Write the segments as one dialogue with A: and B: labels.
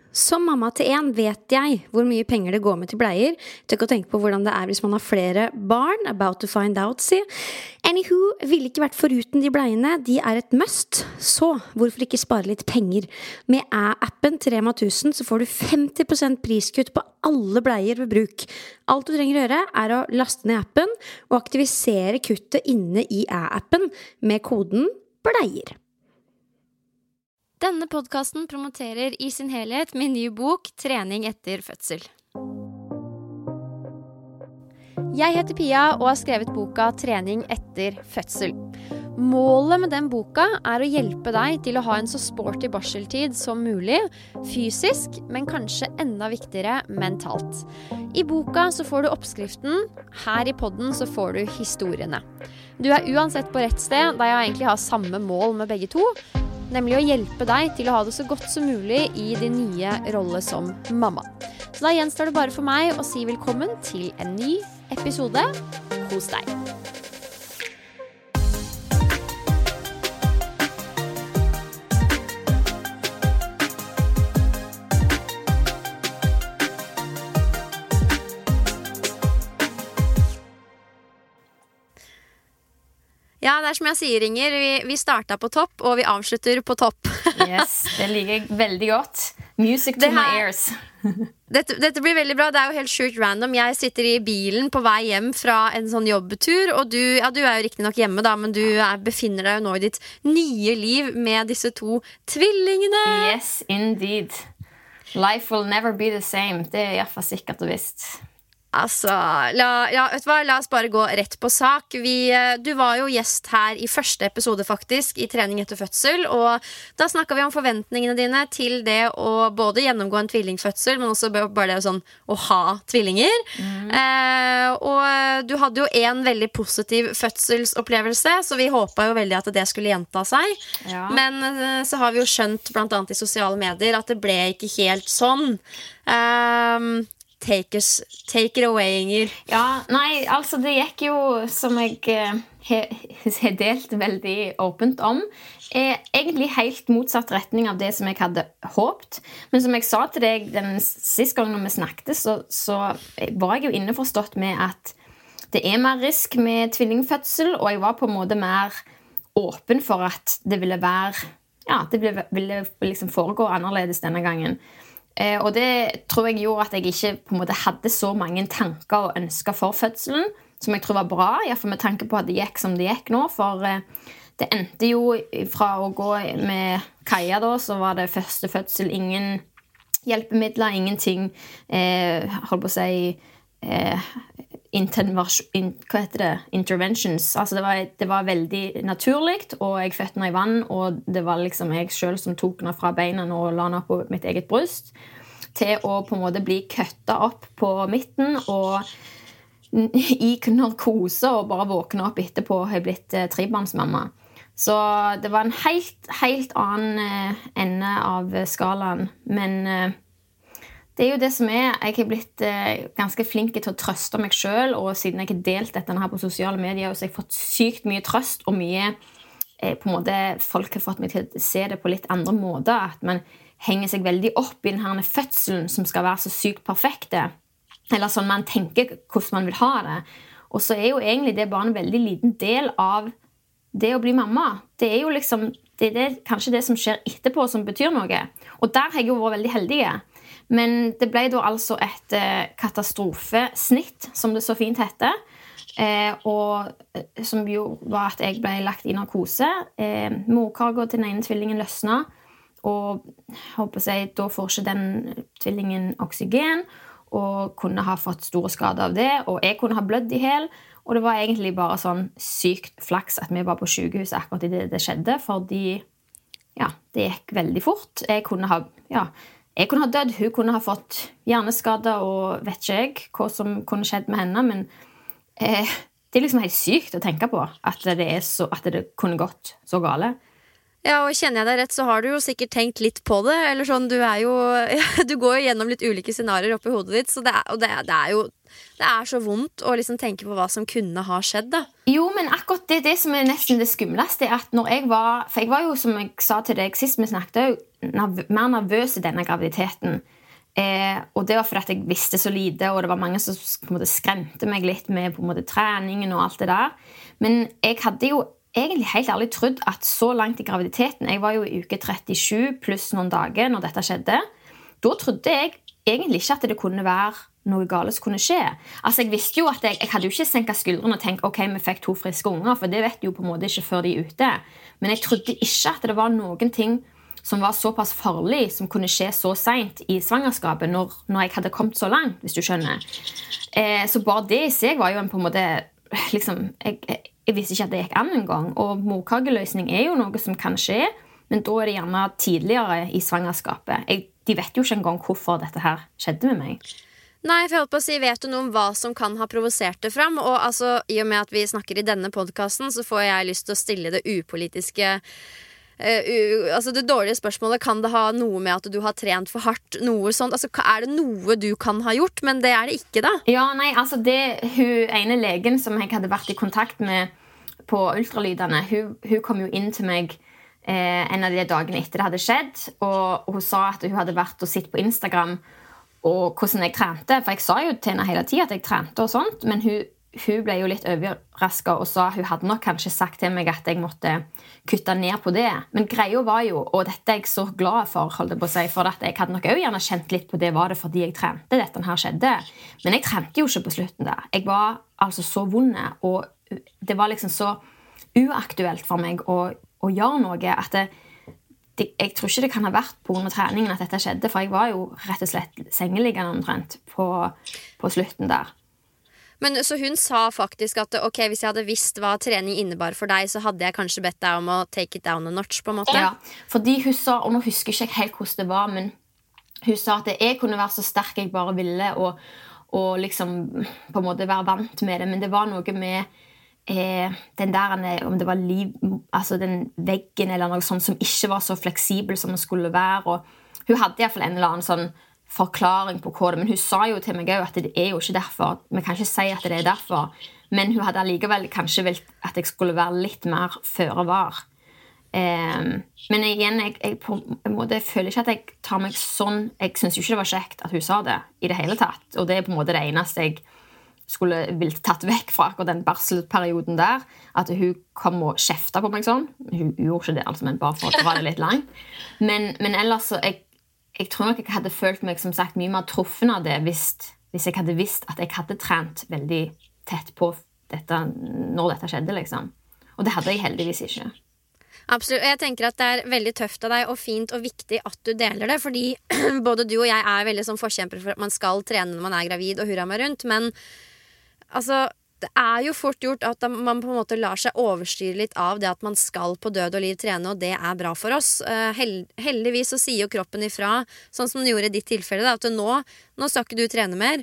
A: Som mamma til en vet jeg hvor mye penger det går med til bleier. Tør ikke å tenke på hvordan det hvis man har flere barn. About to find out, si. Anywho, ville ikke vært foruten de bleiene. De et must. Så hvorfor ikke spare litt penger? Med appen til Rema 1000 så får du 50% priskutt på alle bleier ved bruk. Alt du trenger å gjøre å laste ned appen og aktivisere kuttet inne i appen med koden BLEIER. Denne podcasten promoterer I sin helhet min nye bok Trening etter fødsel. Jeg heter Pia og har skrevet boka Trening etter fødsel. Målet med den boka å hjelpe deg til å ha en så sporty barseltid som mulig, fysisk, men kanskje enda viktigere mentalt. I boka så får du oppskriften, her I podden så får du historiene. Du uansett på rett sted, da jeg egentlig har samme mål med begge to, nemlig å hjelpe deg til å ha det så godt som mulig I din nye rolle som mamma. Så da gjenstår det bare for meg å si velkommen til en ny episode hos deg. Ja, det som jeg sier, Inger. Vi startet på topp, og vi avslutter på topp.
B: Yes, det liker jeg veldig godt. Music to my ears.
A: Dette blir veldig bra. Det jo helt sjukt random. Jeg sitter I bilen på vei hjem fra en sånn jobbtur, og du jo riktig nok hjemme da, men du befinner deg jo nå I ditt nye liv med disse to tvillingene.
B: Yes, indeed. Life will never be the same. Det I hvert fall sikkert og visst.
A: Altså, vet du hva? La oss bare gå rett på sak. Du var jo gjest her I første episode faktisk I Trening etter fødsel, og da snakket vi om forventningene dine til det å både gjennomgå en tvillingfødsel, men også bare det sånn å ha tvillinger. Og du hadde jo en veldig positiv fødselsopplevelse, så vi håpet jo veldig at det skulle gjenta seg.
B: Ja.
A: Men så har vi jo skjønt, blant annet I sosiale medier, at det ble ikke helt sånn. Take it away, Inger.
B: Ja, nei, altså det gikk jo som jeg har delt veldig åpent om egentlig helt motsatt retning av det som jeg hadde håpt, men som jeg sa til deg den siste gangen vi snakket så var jeg jo innforstått med at det mer risk med tvillingfødsel, og jeg var på en måte mer åpen for at det ville være det ville liksom foregå annerledes denne gangen. Og det tror jeg gjorde at jeg ikke på en måte hadde så mange tanker og ønsker for fødselen, som jeg tror var bra, I hvert fall med tanke på at det gikk som det gikk nå, for det endte jo fra å gå med Kaja da, så var det første fødsel, ingen hjelpemidler, ingenting, holdt på å si, hva heter det? Interventions. Altså det var veldig naturligt, og jeg fødte henne I vann, og det var liksom jeg selv som tok henne fra beina og la henne på mitt eget bryst, til å på en måte bli køttet opp på midten, og I narkose, og bare våkne opp etterpå og har blitt trebarnsmamma. Så det var en helt annen ende av skalaen, men det jo det som jeg har blitt ganske flink til å trøste meg selv, og siden jeg har delt dette her på sosiale medier, så har jeg fått sykt mye trøst, og mye, på en måte, folk har fått meg til å se det på litt andre måter, at man henger seg veldig opp I denne fødselen, som skal være så sykt perfekte, eller sånn man tenker hvordan man vil ha det. Og så jo egentlig det bare en veldig liten del av det å bli mamma. Det jo liksom, det kanskje det som skjer etterpå som betyr noe. Og der har jeg jo vært veldig heldig. Men det ble da altså et katastrofesnitt, som det så fint heter, og som jo var at jeg ble lagt I narkose. Morkarga til den ene tvillingen løsnet, og håper jeg, da får ikke den tvillingen oksygen, og kunne ha fått store skader av det, og jeg kunne ha blødd I hel, og det var egentlig bare sånn sykt flaks at vi var på sykehuset akkurat I det skjedde, fordi det gikk veldig fort. Jeg kunne ha dødd, hun kunne ha fått hjerneskader, og vet ikke jeg hva som kunne skjedd med henne, men det liksom helt sykt å tenke på at det kunne gått så gale.
A: Ja, og kjenner jeg deg rett, så har du jo sikkert tenkt litt på det. Eller sånn, du er jo Du går jo gjennom litt ulike scenarier oppi hodet ditt, så det er jo det er så vondt å liksom tenke på hva som kunne ha skjedd, da.
B: Jo, men akkurat det som er nesten det skumleste, er at når for jeg var jo, som jeg sa til deg sist vi snakket, mer nervøs i denne graviditeten. Og det var fordi at jeg visste så lite, og det var mange som på en måte skremte meg litt med på en måte treningen og alt det der. Men jeg hadde jo egentlig helt ærlig trodd at så langt i graviditeten, jeg var jo i uke 37 pluss noen dager når dette skjedde, da trodde jeg egentlig ikke at det kunne være noe galt som kunne skje. Altså jeg visste jo at jeg hadde jo ikke senket skuldrene og tenkt, ok, vi fikk 2 friske unger, for det vet du jo på en måte ikke før de er ute. Men jeg trodde ikke at det var noen ting som var såpass farlig, som kunne skje så sent i svangerskapet, når jeg hadde kommet så langt, hvis du skjønner. Så bare det i seg var jo på en måte, liksom, jeg visste ikke at det gikk an en gang, og morkageløsning er jo noe som kan skje, men da er det gjerne tidligere i svangerskapet. De vet jo ikke engang hvorfor dette her skjedde med meg.
A: Nei, for jeg holdt på å si, vet du noe om hva som kan ha provosert det fram? Og altså, i og med at vi snakker i denne podcasten, så får jeg lyst til å stille det upolitiske altså det dårlige spørsmålet, kan det ha noe med at du har trent for hardt, noe sånt, altså er det noe du kan ha gjort, men det er det ikke da?
B: Ja, nei, altså hun ene legen som jeg hadde vært i kontakt med på ultralydene, hun kom jo inn til meg en av de dagene etter det hadde skjedd, og hun sa at hun hadde vært og sett på Instagram og hvordan jeg trente, for jeg sa jo til henne hele tiden at jeg trente og sånt, men hun ble jo litt overrasket og sa hun hadde nok kanskje sagt til meg at jeg måtte kutte ned på det. Men greia var jo, og dette er jeg så glad for, holdt jeg på å si, for at jeg hadde nok også gjerne kjent litt på det, var det fordi jeg trente dette her skjedde. Men jeg trente jo ikke på slutten der. Jeg var altså så vonde, og det var liksom så uaktuelt for meg å gjøre noe at jeg tror ikke det kan ha vært på grunn av treningen at dette skjedde, for jeg var jo rett og slett sengeliggende omtrent på slutten der.
A: Men så hun sa faktisk at ok, hvis jeg hadde visst hva trening innebar for deg, så hadde jeg kanskje bedt deg om å take it down a notch, på en måte.
B: Ja, fordi hun sa, og nå husker jeg ikke helt hvordan det var, men hun sa at jeg kunne være så sterk jeg bare ville, og liksom på en måte være vant med det, men det var noe med den der, om det var liv, altså den veggen eller noe sånt som ikke var så fleksibel som det skulle være, og hun hadde i hvert fall en eller annen sånn forklaring på hva det, men hun sa jo til meg at det er jo ikke derfor, vi kan ikke si at det er derfor, men hun hadde allikevel kanskje vilt at jeg skulle være litt mer føre var. Men igjen, jeg føler ikke at jeg tar meg sånn, jeg synes jo ikke det var kjekt at hun sa det i det hele tatt, og det er på en måte det eneste jeg skulle vilt tatt vekk fra akkurat den barselperioden der, at hun kom og kjeftet på meg sånn. Hun gjorde ikke det, altså, men bare for å dra det litt langt. Men ellers så, jeg tror nok jeg hadde følt meg som sagt mye mer truffen av det hvis jeg hadde visst at jeg hadde trent veldig tett på dette når dette skjedde, liksom. Og det hadde jeg heldigvis ikke.
A: Absolutt, og jeg tenker at det er veldig tøft av deg og fint og viktig at du deler det, fordi både du og jeg er veldig sånn forkjempere for at man skal trene når man er gravid og hurra meg rundt, men altså, det er jo fort gjort at man på en måte lar seg overstyre litt av det at man skal på død og liv trene, og det er bra for oss. Heldigvis så sier jo kroppen ifra, sånn som den gjorde i ditt tilfelle, da, at nå skal ikke du trene mer.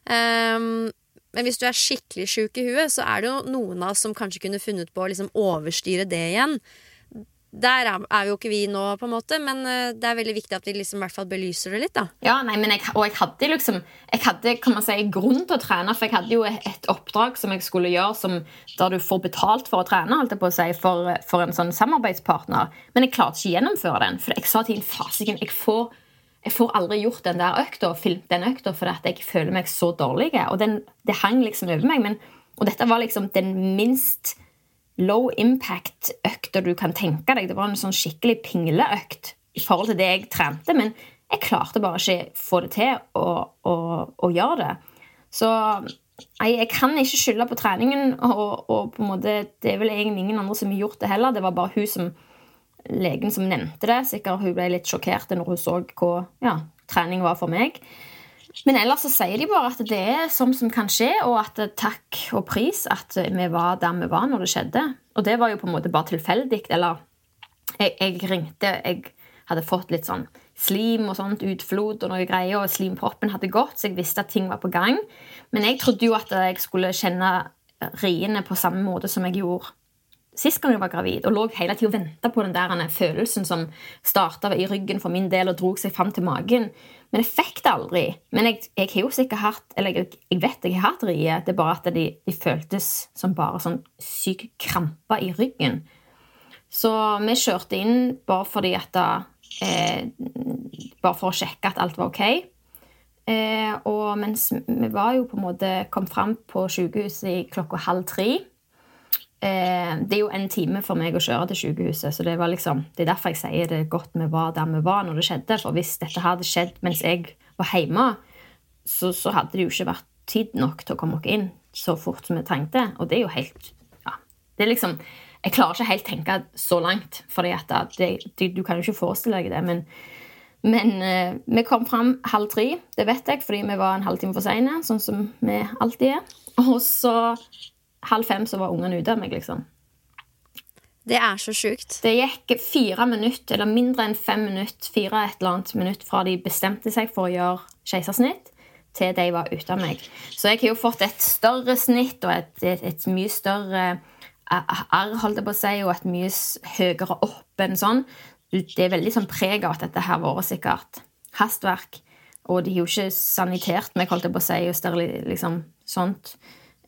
A: Men hvis du er skikkelig syk i huet, så er det jo noen av oss som kanskje kunne funnet på å liksom overstyre det igjen. Der er jo ikke vi nå, på en måte, men det er veldig viktig at vi liksom i hvert fall belyser det litt, da.
B: Ja, nei, men jeg hadde, kan man si, grunn til å trene, for jeg hadde jo et oppdrag som jeg skulle gjøre, der du får betalt for å trene, holdt jeg på å si, for en sånn samarbeidspartner. Men jeg klarte ikke å gjennomføre den, for jeg sa til en fasiken, jeg får aldri gjort den der økta, filmt den økta, for at jeg føler meg så dårlig, og det hang liksom over meg, og dette var liksom den minst low impact økter du kan tenke deg. Det var en sånn skikkelig pingleøkt i forhold til det jeg trente, men jeg klarte bare ikke få det til å gjøre det. Så jeg kan ikke skylde på treningen, og på en måte, det er vel egentlig ingen andre som har gjort det heller. Det var bare legen som nevnte det. Sikkert hun ble litt sjokkert når hun så hva trening var for meg. Men ellers så sier de bare at det er sånn som kan skje, og at takk og pris at vi var der vi var når det skjedde. Og det var jo på en måte bare tilfeldig, eller jeg ringte, jeg hadde fått litt sånn slim og sånt, utflod og noe greier, og slimproppen hadde gått, så jeg visste at ting var på gang. Men jeg trodde jo at jeg skulle kjenne riene på samme måte som jeg gjorde sist gang jeg var gravid, og lå hele tiden og ventet på den der følelsen som startet i ryggen for min del og drog seg frem til magen. Men jeg fikk det aldri. Men jeg har jo sikkert hatt, eller jeg vet jeg har hatt rie, det er bare at de føltes som bare sånn syk krampe i ryggen. Så vi kjørte inn bare fordi at bare for å sjekke at alt var ok. Og mens vi var jo på en måte kom frem på sykehuset i 2:30. Det er jo en time for meg å kjøre til sykehuset, så det var liksom, det er derfor jeg sier det godt vi var der vi var når det skjedde, for hvis dette hadde skjedd mens jeg var hjemme, så hadde det jo ikke vært tid nok til å komme oss inn så fort som vi trengte, og det er jo helt, ja, det er liksom, jeg klarer ikke helt tenke så langt, fordi at du kan jo ikke forestille deg det, men vi kom frem 2:30, det vet jeg, fordi vi var en halvtime for sene, sånn som vi alltid er. Og så 4:30 så var ungene ute av meg, liksom.
A: Det er så sjukt.
B: Det gikk 4 minutter, eller mindre enn 5 minutter, 4 et eller annet minutt fra de bestemte seg for å gjøre keisersnitt, til de var ute av meg. Så jeg har jo fått et større snitt, og et mye større holdt jeg på å si, og et mye høyere opp enn sånn. Det er veldig sånn preg av at dette her var sikkert hastverk, og de har jo ikke sanitert meg, holdt jeg på å si, og liksom sånt.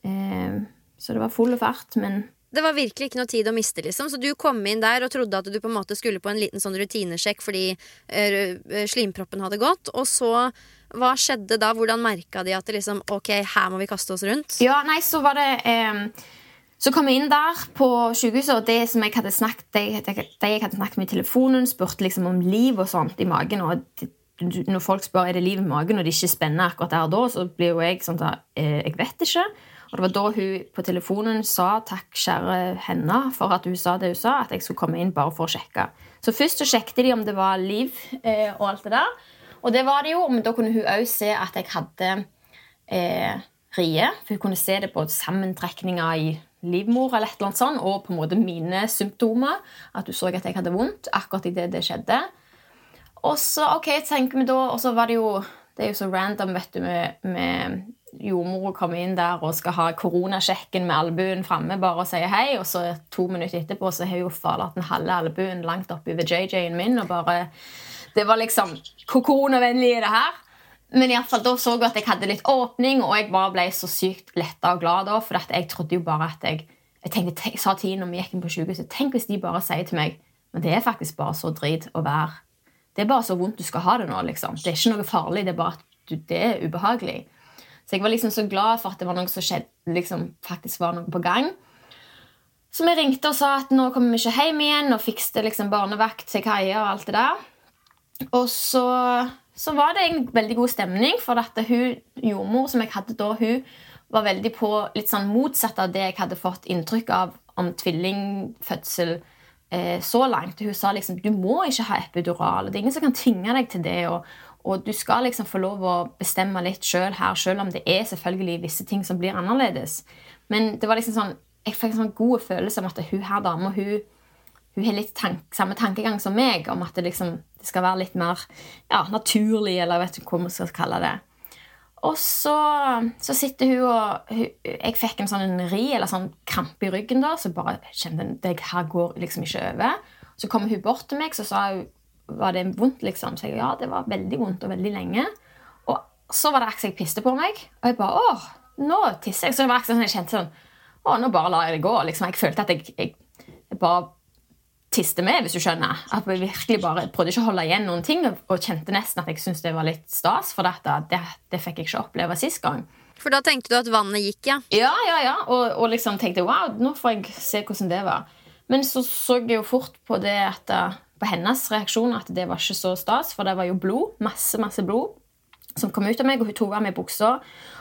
B: Så det var full fart, men...
A: Det var virkelig ikke noe tid å miste, liksom. Så du kom inn der og trodde at du på en måte skulle på en liten sånn rutinesjekk fordi slimproppen hadde gått. Og så, hva skjedde da? Hvordan merket de at det liksom, ok, her må vi kaste oss rundt?
B: Ja, nei, så var det... Så kom jeg inn der på sykehuset, og det som jeg hadde snakket, jeg hadde snakket med i telefonen, spurte liksom om liv og sånt i magen, og når folk spør er det liv i magen, og det ikke spenner akkurat der og da, så blir jo jeg sånn at jeg vet ikke. Og det var da hun på telefonen sa takk kjære henne for at hun sa det hun sa, at jeg skulle komme inn bare for å sjekke. Så først så sjekket de om det var liv og alt det der. Og det var det jo, men da kunne hun også se at jeg hadde rie. For hun kunne se det på sammentrekninger i livmor eller et eller annet sånt, og på en måte mine symptomer, at hun så at jeg hadde vondt akkurat i det skjedde. Og så, ok, tenker vi da, og så var det jo, det er jo så random, vet du, med jordmor kommer inn der og skal ha koronasjekken med albuen fremme, bare og sier hei, og så 2 minutter etterpå så har jeg jo forlatt den halve albuen langt opp over JJ-en min, og bare, det var liksom koronavennlig i det her. Men i hvert fall da så jeg at jeg hadde litt åpning, og jeg bare ble så sykt lettet og glad da, for at jeg trodde jo bare at jeg tenkte, jeg sa til henne når vi gikk inn på sykehuset, tenk hvis de bare sier til meg, men det er faktisk bare så drit å være. Det er bare så vondt du skal ha det nå, liksom. Det er ikke noe farlig, det er bare at det er ubehagelig. Så jeg var liksom så glad for at det var noe som skjedde, liksom faktisk var noe på gang. Så vi ringte og sa at nå kommer vi ikke hjem igjen, og fikste liksom barnevakt til Kaja og alt det der. Og så var det en veldig god stemning, for at jordmor som jeg hadde da, hun var veldig på litt sånn motsatt av det jeg hadde fått inntrykk av om tvillingfødsel så langt. Hun sa liksom, du må ikke ha epidural, og det er ingen som kan tvinge deg til det, og du skal liksom få lov å bestemme litt selv her, selv om det er selvfølgelig visse ting som blir annerledes. Men det var liksom sånn, jeg fikk en sånn god følelse om at hun her dame, hun har litt samme tankegang som meg, om at det skal være litt mer naturlig, eller vet du hva man skal kalle det. Og så sitter hun, og jeg fikk en sånn ri, eller sånn krampe i ryggen da, så bare kjente det her går liksom ikke over. Så kom hun bort til meg, så sa hun, var det vondt liksom? Så jeg, ja, det var veldig vondt og veldig lenge. Og så var det akkurat jeg piste på meg, og jeg bare, nå tisser jeg. Så det var akkurat sånn, jeg kjente sånn, nå bare lar jeg det gå, liksom. Jeg følte at jeg bare tiste med, hvis du skjønner. At jeg virkelig bare prøvde ikke å holde igjen noen ting, og kjente nesten at jeg syntes det var litt stas, for det fikk jeg ikke oppleve sist gang.
A: For da tenkte du at vannet gikk, ja?
B: Ja. Og liksom tenkte, wow, nå får jeg se hvordan det var. Men så jeg jo fort på det at på hennes reaksjon at det var ikke så stas, for det var jo blod, masse blod, som kom ut av meg, og hun tog av meg buksa,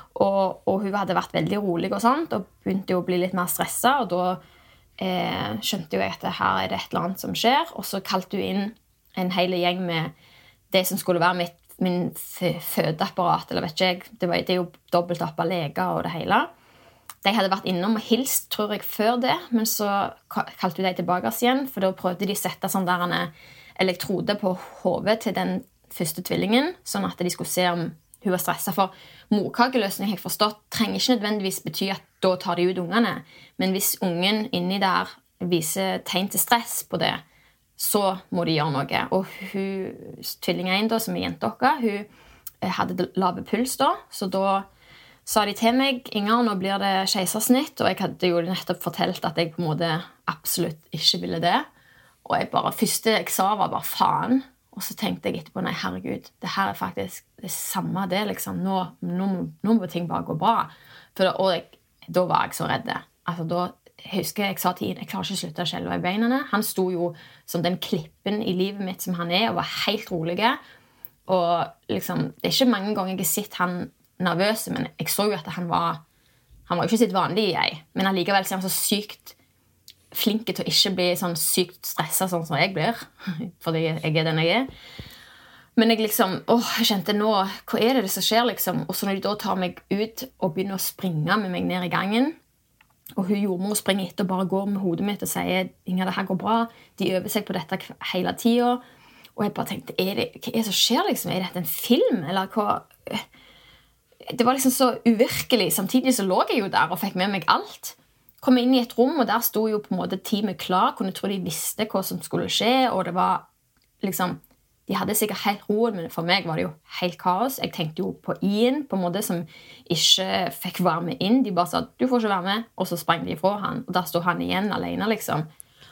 B: og hun hadde vært veldig rolig og sånt, og begynte jo å bli litt mer stresset, og da skjønte jo jeg at her er det et eller annet som skjer, og så kalte hun inn en hel gjeng med det som skulle være min fødeapparat, eller vet ikke jeg, det er jo dobbelt opp av leger og det hele. De hadde vært innom og hilst, tror jeg, før det, men så kalte hun de tilbake igjen, for da prøvde de å sette sånn der en elektrode på hodet til den første tvillingen, sånn at de skulle se om hun var stresset. For morkakeløsning, jeg forstått, trenger ikke nødvendigvis bety at da tar de ut ungene, men hvis ungen inni der viser tegn til stress på det, så må de gjøre noe. Og tvilling 1 da, som jentedokka, hun hadde lave puls da, så da sa de til meg, Inger, nå blir det keisersnitt, og jeg hadde jo nettopp fortalt at jeg på en måte absolutt ikke ville det. Og første jeg sa var bare faen. Og så tenkte jeg etterpå, nei herregud, det her faktisk det samme det, liksom. Nå må ting bare gå bra. Da var jeg så redd. Altså, da husker jeg sa til Ian, jeg klarer ikke å slutte å skjelve i beinene. Han sto jo som den klippen i livet mitt som han og var helt rolig. Og liksom, det ikke mange ganger jeg har sett han nervøs, men jeg så jo at han var jo ikke sitt vanlige jeg. Men allikevel så han så sykt flinke til å ikke bli sånn sykt stresset sånn som jeg blir, fordi jeg den jeg Men jeg liksom, jeg kjente nå, hva det som skjer liksom? Og så når de da tar meg ut og begynner å springe med meg ned i gangen, og hun jordmor springer etter og bare går med hodet mitt og sier, Inger, det her går bra, de øver seg på dette hele tiden, og jeg bare tenkte, hva det som skjer liksom? Dette en film, eller hva? Det var liksom så uvirkelig, samtidig så lå jeg jo der og fikk med meg alt. Kom inn i et rom, og der stod jo på en måte teamet klar, kunne tro de visste hva som skulle skje, og det var liksom, de hadde sikkert helt roen, men for meg var det jo helt kaos. Jeg tenkte jo på Ian, på en måte som ikke fikk være med inn. De bare sa, du får ikke være med, og så sprang de ifra han, og der stod han igjen alene, liksom.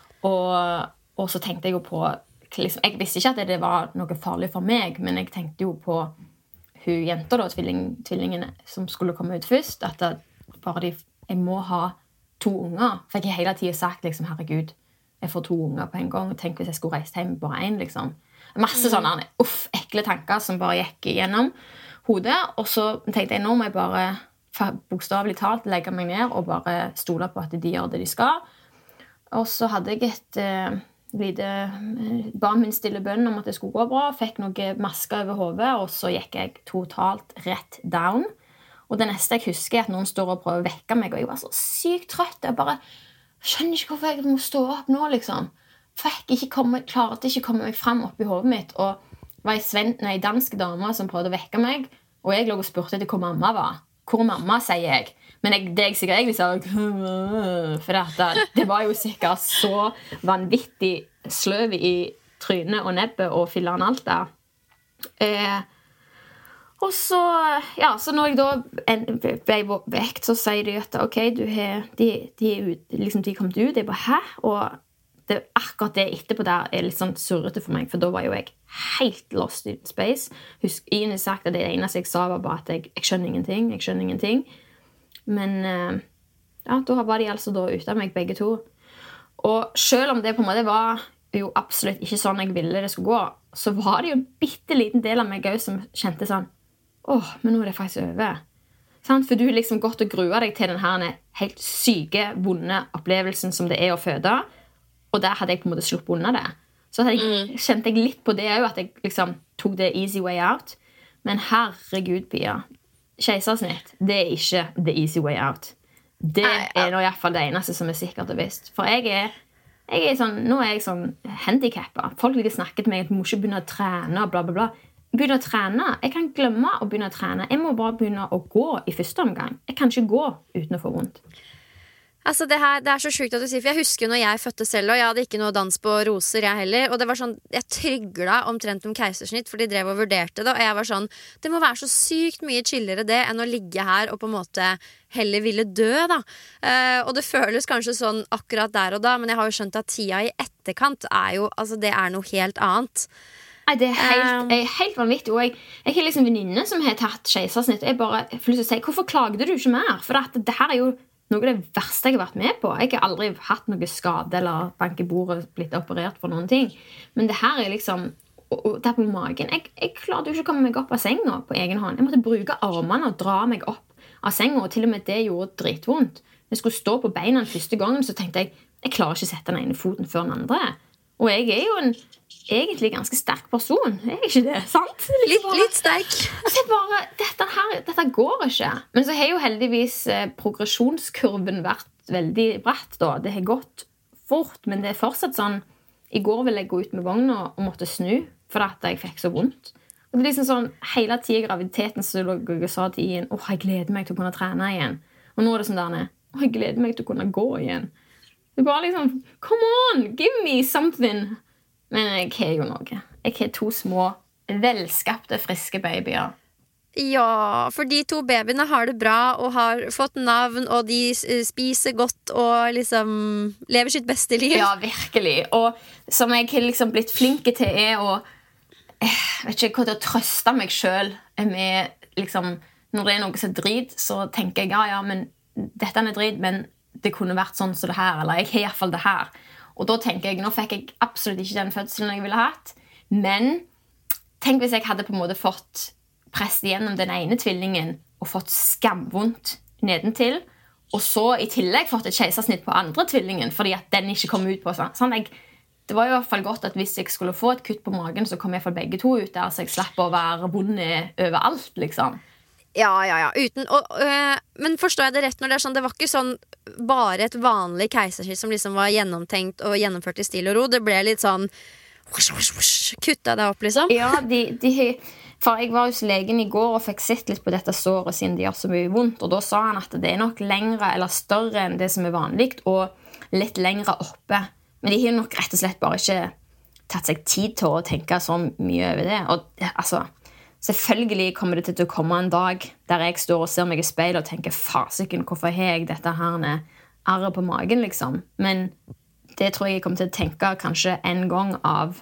B: Og så tenkte jeg jo på, liksom, jeg visste ikke at det var noe farlig for meg, men jeg tenkte jo på hun jenta da, tvillingene, som skulle komme ut først, at jeg må ha 2 unger. For jeg har hele tiden sagt, liksom, herregud, jeg får 2 unger på en gang. Tenk hvis jeg skulle reist hjem bare 1, liksom. Masse sånne ekle tanker som bare gikk gjennom hodet. Og så tenkte jeg, nå må jeg bare bokstavelig talt legge meg ned og bare stole på at de gjør det de skal. Og så hadde jeg ba min stille bønn om at det skulle gå bra, fikk noe masker over hodet, og så gikk jeg totalt rett down. Og det neste jeg husker at noen står og prøver å vekke meg, og jeg var så sykt trøtt. Jeg bare skjønner ikke hvorfor jeg må stå opp nå, liksom. For jeg klarte ikke å komme meg frem opp i hodet mitt, og det var en dansk dame som prøvde å vekke meg, og jeg lå og spurte til hvor mamma var. Hvor mamma, sier jeg. Men det jeg sikkert egentlig sa, for det var jo sikkert så vanvittig sløv i trynet og nebbet og fillen alt der. Og så, så når jeg da ble vekt, så sier de at ok, de kom ut, jeg bare, hæ? Og akkurat det etterpå der litt sånn surrete for meg, for da var jo jeg helt lost in space. Husk, Ian har sagt at det eneste jeg sa var bare at jeg skjønner ingenting. Men da var de altså da ute av meg begge to. Og selv om det på en måte var jo absolutt ikke sånn jeg ville det skulle gå, så var det jo en bitteliten del av meg som kjente sånn, men nå det faktisk over. For du har liksom gått og grua deg til denne helt syke, vonde opplevelsen som det å føde, og der hadde jeg på en måte sluppet unna det. Så kjente jeg litt på det også, at jeg liksom tok det easy way out. Men herregud, Pia, keisersnitt, det ikke the easy way out. Det nå i hvert fall det eneste som sikkert og visst. For jeg sånn, nå jeg sånn handicappet. Folk vil snakke til meg at du må ikke begynne å trene, bla bla bla. Begynne å trene. Jeg kan glemme å begynne å trene. Jeg må bare begynne å gå i første omgang. Jeg kan ikke gå uten å få vondt.
A: Altså det så sjukt at du sier, for jeg husker når jeg fødte selv, og jeg hadde ikke noe dans på roser jeg heller, og det var sånn, jeg trygla omtrent om keisersnitt, for de drev og vurderte det, og jeg var sånn, det må være så sykt mye chillere det enn å ligge her og på en måte heller ville dø da. Og det føles kanskje sånn akkurat der og da, men jeg har jo skjønt at tida i etterkant jo, altså det noe helt annet.
B: Nei, det helt vanvittig. Og jeg har liksom venninne som har tatt keisersnitt, og jeg bare får lyst til å si, hvorfor klagde du ikke mer? For det her jo noe av det verste jeg har vært med på. Jeg har aldri hatt noe skade eller bank i bordet, blitt operert for noen ting. Men det her liksom, og det på magen, jeg klarte jo ikke å komme meg opp av senga på egen hånd. Jeg måtte bruke armene og dra meg opp av senga, og til og med det gjorde dritvondt. Når jeg skulle stå på beina den første gangen, så tenkte jeg klarer ikke å sette den ene foten før den andre. Og jeg jo egentlig ganske sterk person. Jeg ikke det, sant?
A: Litt sterk.
B: Så bare, dette går ikke. Men så har jo heldigvis progresjonskurven vært veldig bratt da. Det har gått fort, men det fortsatt sånn. I går ville jeg gå ut med vogna og måtte snu, for at jeg fikk så vondt. Og det liksom sånn, hele tiden i graviditeten så jeg sa til Ian, jeg gleder meg til å kunne trene igjen. Og nå det sånn der, jeg gleder meg til å kunne gå igjen. Det er bare liksom, come on, give me something. Men jeg har jo noe. Jeg har 2 små, velskapte, friske babyer.
A: Ja, for de 2 babyene har det bra og har fått navn, og de spiser godt og liksom lever sitt beste liv.
B: Ja, virkelig. Og som jeg har liksom blitt flinke til er å vet ikke hva til å trøste meg selv med liksom, når det er noe som er drit, så tenker jeg, ja, men dette er drit, men det kunne vært sånn som det her, eller jeg har i hvert fall det her. Og da tenker jeg, nå fikk jeg absolutt ikke den fødselen jeg ville hatt, men tenk hvis jeg hadde på en måte fått presset igjennom den ene tvillingen og fått skamvondt nedentil, og så i tillegg fått et keisersnitt på andre tvillingen, fordi at den ikke kom ut på sånn. Det var i hvert fall godt at hvis jeg skulle få et kutt på magen, så kom i hvert fall begge 2 ut der, så jeg slapp å være bonde overalt, liksom.
A: Ja. Men forstår jeg det rett når det er sånn, det var ikke sånn bare et vanlig keisersnitt som liksom var gjennomtenkt og gjennomført i stil og ro, det ble litt sånn kutta deg opp, liksom?
B: Ja, for jeg var hos legen i går og fikk sett litt på dette såret siden det gjør så mye vondt, og da sa han at det er nok lengre eller større enn det som er vanlig, og litt lengre oppe. Men de har nok rett og slett bare ikke tatt seg tid til å tenke så mye over det. Og altså, selvfølgelig kommer det til å komme en dag der jeg står og ser meg i speil og tenker, fasiken, hvorfor har jeg dette her arret på magen, liksom? Men det tror jeg kommer til å tenke kanskje en gang av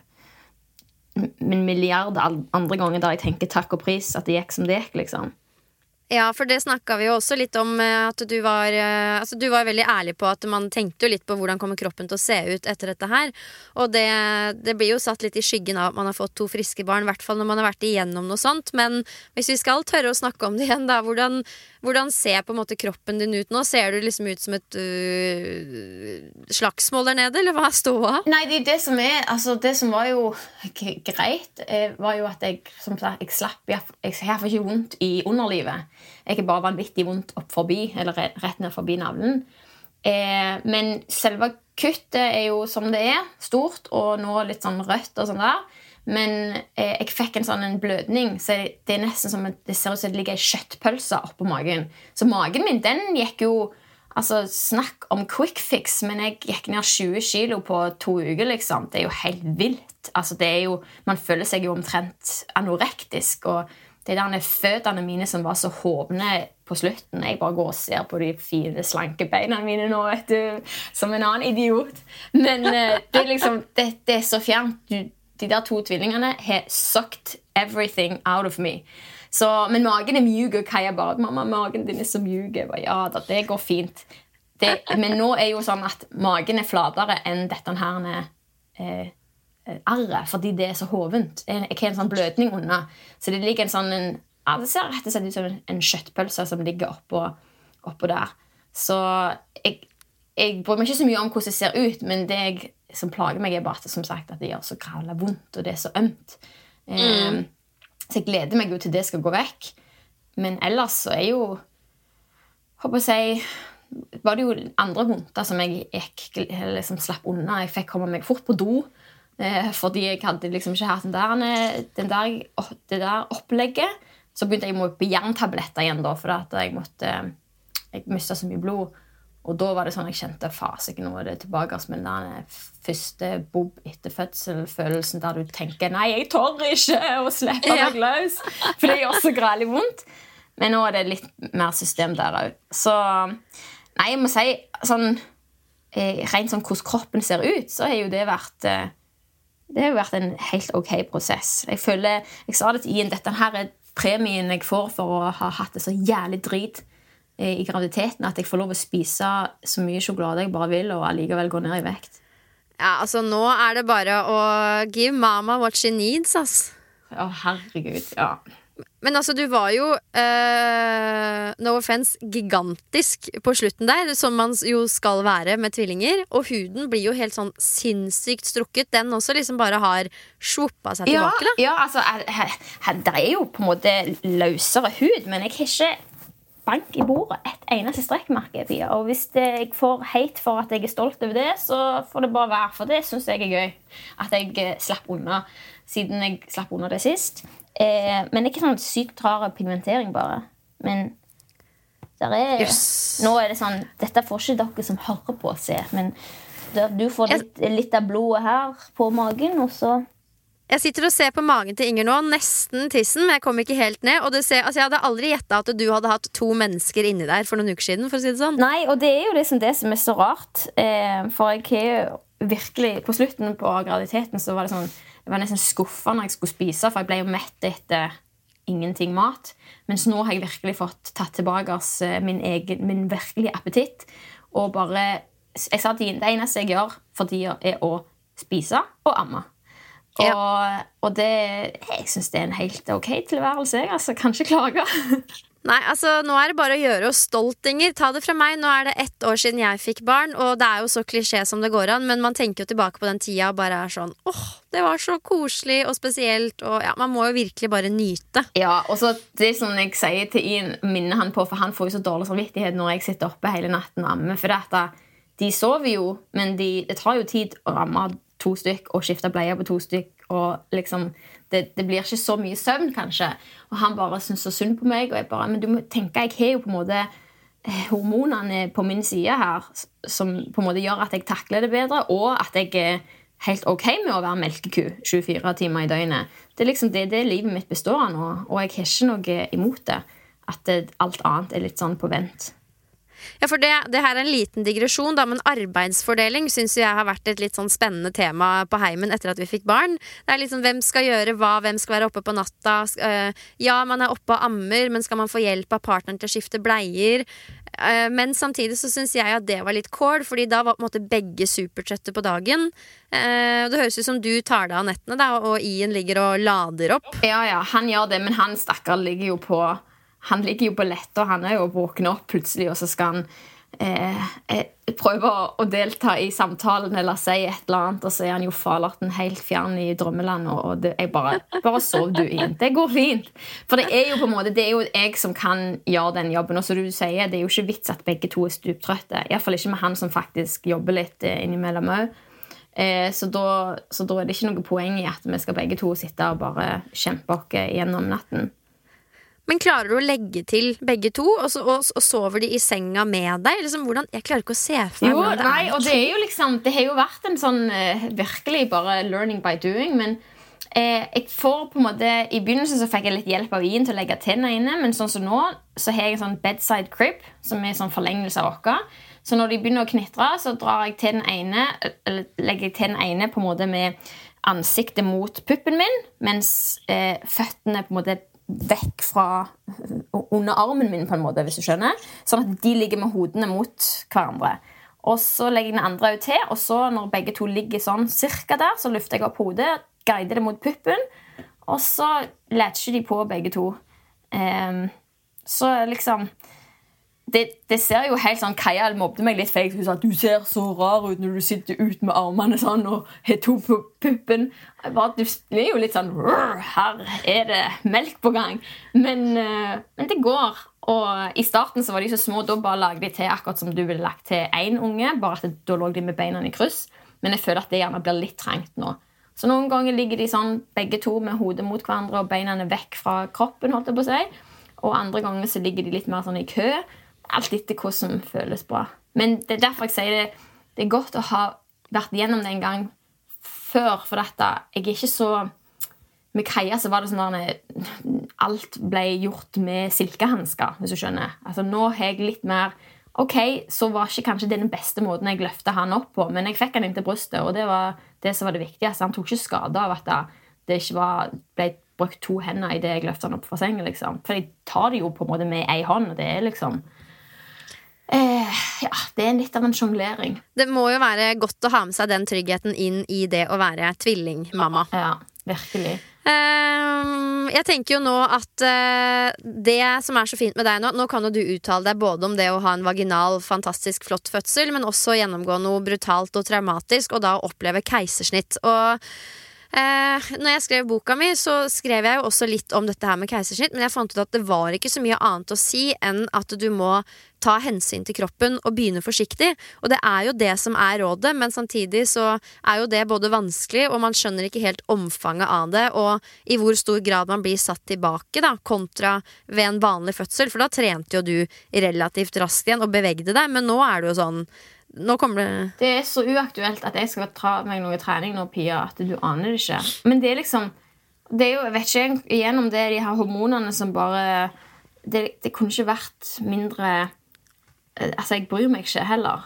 B: en milliard andre ganger der jeg tenker takk og pris at det gikk som det gikk, liksom.
A: Ja, for det snakket vi jo også litt om, at du var veldig ærlig på at man tenkte jo litt på hvordan kommer kroppen til å se ut etter dette her, og det blir jo satt litt i skyggen av at man har fått 2 friske barn, i hvert fall når man har vært igjennom noe sånt, men hvis vi skal tørre å snakke om det igjen da, hvordan ser på en måte kroppen din ut nå? Ser du liksom ut som et slagsmål der nede, eller hva er ståa?
B: Nei, det som var jo greit, var jo at jeg, som sagt, jeg slapp, jeg har ikke vondt i underlivet. Jeg er bare vanvittig vondt opp forbi, eller rett ned forbi navlen. Men selve kuttet er jo som det er, stort, og nå litt sånn rødt og sånn der. Men jeg fikk en sånn blødning, så det er nesten som det ser ut som det ligger en kjøttpølse oppå magen. Så magen min, den gikk jo, altså snakk om quick fix, men jeg gikk ned 20 kilo på 2 uker, liksom. Det er jo helt vilt. Altså det er jo, man føler seg jo omtrent anorektisk, og de der føttene mine som var så hovne på slutten. Jeg bare går og ser på de fine, slanke beina mine nå, vet du, som en annen idiot. Men det er liksom, det er så fjernt. De der 2 tvillingene har sucked everything out of me. Så, men magen er mjuk, og Kaja bare, mamma, magen din er så mjuk. Jeg bare, ja da, det går fint. Men nå er jo sånn at magen er flatere enn dette her arret, fordi det er så hovent. Jeg har en sånn blødning under, så det ligger en sånn det ser rett og slett ut som en kjøttpølse som ligger oppå der. Så jeg bryr meg ikke så mye om hvordan det ser ut, men det som plager meg er bare som sagt at det gjør så grævlig vondt, og det er så ømt. Så jeg gleder meg jo til det skal gå vekk, men ellers så er jo, håper jeg, var det jo andre vondter som jeg liksom slapp unna. Jeg fikk komme meg fort på do, fordi jeg hadde liksom ikke hatt det der opplegget. Så begynte jeg med jerntabletter igjen da, for at jeg mistet så mye blod. Og da var det sånn jeg kjente fasiken, nå er det tilbake med den første bob etter fødsel-følelsen der du tenker, nei, jeg tør ikke å slippe meg løs, for det gjør så grælig vondt. Men nå er det litt mer system der også. Så, nei, jeg må si, sånn, rent sånn hvordan kroppen ser ut, så har jo det vært en helt ok prosess. Jeg føler, jeg sa det til Ian, dette her er premien jeg får for å ha hatt det så jævlig drit i graviditeten, at jeg får lov å spise så mye sjokolade jeg bare vil, og allikevel gå ned i vekt.
A: Ja, altså nå er det bare å give mama what she needs, ass.
B: Å, herregud, ja.
A: Men altså, du var jo no offense, gigantisk på slutten der, som man jo skal være med tvillinger, og huden blir jo helt sånn sinnssykt strukket. Den også liksom bare har svoppa seg tilbake, da.
B: Ja, altså, det er jo på en måte løsere hud, men jeg har ikke bank i bordet et eneste strekkmerke, Pia. Og hvis jeg får hate for at jeg er stolt over det, så får det bare være, for det synes jeg er gøy. At jeg slapp unna, siden jeg slapp unna det sist. Men ikke sånn sykt rar pigmentering bare. Men Nå det sånn, dette får ikke dere som hører på å se, men du får litt av blodet her på magen, og så...
A: Jeg sitter og ser på magen til Inger nå, nesten tissen, men jeg kom ikke helt ned. Og jeg hadde aldri gjettet at du hadde hatt 2 mennesker inni der for noen uker siden, for å si det sånn.
B: Nei, og det jo liksom det som så rart. For jeg har virkelig, på slutten på graviditeten, så var det sånn, jeg var nesten skuffet når jeg skulle spise, for jeg ble jo mett etter ingenting mat. Mens nå har jeg virkelig fått tatt tilbake min virkelige appetitt. Og bare, jeg sa til det eneste jeg gjør for tiden å spise og amme. Og det, jeg synes det en helt ok tilværelse. Jeg kan ikke klage.
A: Nei, altså nå det bare å gjøre oss stolt, Inger. Ta det fra meg, nå det 1 år siden jeg fikk barn. Og det jo så klisjé som det går an, men man tenker jo tilbake på den tida og bare sånn, det var så koselig og spesielt. Og ja, man må jo virkelig bare nyte.
B: Ja, og så det som jeg sier til Ian, minner han på, for han får jo så dårlig samvittighet når jeg sitter oppe hele natten og ammer. For de sover jo, men det tar jo tid å amme 2 stykk og skifte bleier på 2 stykk, og liksom det blir ikke så mye søvn kanskje, og han bare synes så synd på meg, og jeg bare, men du må tenke, jeg har jo på en måte hormonene på min side her, som på en måte gjør at jeg takler det bedre, og at jeg helt ok med å være melkeku 24 timer i døgnet. Det liksom det livet mitt består av nå, og jeg har ikke noe imot det, at alt annet litt sånn på vent.
A: Ja, for det her en liten digresjon da, men arbeidsfordeling synes jeg har vært et litt sånn spennende tema på heimen etter at vi fikk barn. Det liksom hvem skal gjøre hva, hvem skal være oppe på natta. Ja, man oppe og ammer, men skal man få hjelp av partneren til å skifte bleier? Men samtidig så synes jeg at det var litt kål, fordi da var på en måte begge supertrøtte på dagen. Det høres ut som du tar deg av nettene da, og Ian ligger og lader opp.
B: Ja, han gjør det, men han stakkar ligger jo på lett, og han jo våken opp plutselig, og så skal han prøve å delta i samtalen eller si et eller annet, og så han jo falerten helt fjern i drømmeland, og jeg bare sov du inn. Det går fint. For det jo på en måte, det jo jeg som kan gjøre den jobben, og så du sier, det jo ikke vits at begge to stuptrøtte. I hvert fall ikke med han som faktisk jobber litt innimellom også. Så da det ikke noe poeng i at vi skal begge to sitte og bare kjempe oss gjennom natten.
A: Men klarer du å legge til begge to, og sover de i senga med deg? Liksom, hvordan? Jeg klarer ikke å se for meg hvordan det
B: nei, og det jo liksom, det har jo vært en sånn virkelig bare learning by doing, men jeg får på en måte, i begynnelsen så fikk jeg litt hjelp av Ian til å legge tennene inne, men sånn som nå, så har jeg en sånn bedside crib, som sånn forlengelse av oss. Så når de begynner å knitre, så drar jeg til den ene, eller legger jeg til den ene på en måte med ansiktet mot puppen min, mens føttene på en måte vekk fra under armen min på en måte, hvis du skjønner, sånn at de ligger med hodene mot hverandre. Og så legger jeg den andre ut til, og så når begge to ligger sånn cirka der, så lufter jeg opp hodet, guider det mot puppen, og så latcher de på begge to. Så liksom det ser jo helt sånn, Kaja mobbte meg litt fake, hun sa at du ser så rar ut når du sitter ut med armene sånn og har to på puppen. Du blir jo litt sånn, her det melk på gang. Men det går. Og i starten så var de så små, da bare lagde de til akkurat som du ville lagt til en unge, bare at da lå de med beina i kryss. Men jeg føler at det gjerne blir litt trangt nå. Så noen ganger ligger de sånn, begge to med hodet mot hverandre og beina vekk fra kroppen, holdt jeg på å si. Og andre ganger så ligger de litt mer sånn i kø. Alt etter hva som føles bra. Men det derfor jeg sier det godt å ha vært gjennom det en gang før, for dette. Jeg ikke så... Med Kaja så var det sånn at alt ble gjort med silkehansker, hvis du skjønner. Altså nå har jeg litt mer... Ok, så var ikke kanskje det den beste måten jeg løftet han opp på, men jeg fikk han inn til brystet, og det var det som var det viktigste. Han tok ikke skade av at det ikke ble brukt 2 hender i det jeg løftet han opp fra sengen, liksom. For jeg tar det jo på en måte med en hånd, og det liksom... Ja, det litt av en jonglering.
A: Det må jo være godt å ha med seg den tryggheten inn i det å være tvillingmamma.
B: Ja, virkelig.
A: Jeg tenker jo nå at det som så fint med deg nå kan jo du uttale deg både om det å ha en vaginal, fantastisk flott fødsel, men også gjennomgå noe brutalt og traumatisk, og da oppleve keisersnitt. Og Når jeg skrev boka mi, så skrev jeg jo også litt om dette her med keisersnitt, men jeg fant ut at det var ikke så mye annet å si enn at du må ta hensyn til kroppen og begynne forsiktig. Og det er jo det som er rådet, men samtidig så er jo det både vanskelig, og man skjønner ikke helt omfanget av det, og i hvor stor grad man blir satt tilbake da, kontra ved en vanlig fødsel, for da trente jo du relativt raskt igjen og bevegde deg, men nå er det jo sånn nå kommer
B: det er så uaktuelt at jeg skal ta meg noe trening nå, Pia, at du aner det ikke. Men det er liksom det er jo, jeg vet ikke igjennom det, de her hormonene som bare det kunne ikke vært mindre altså jeg bryr meg ikke heller.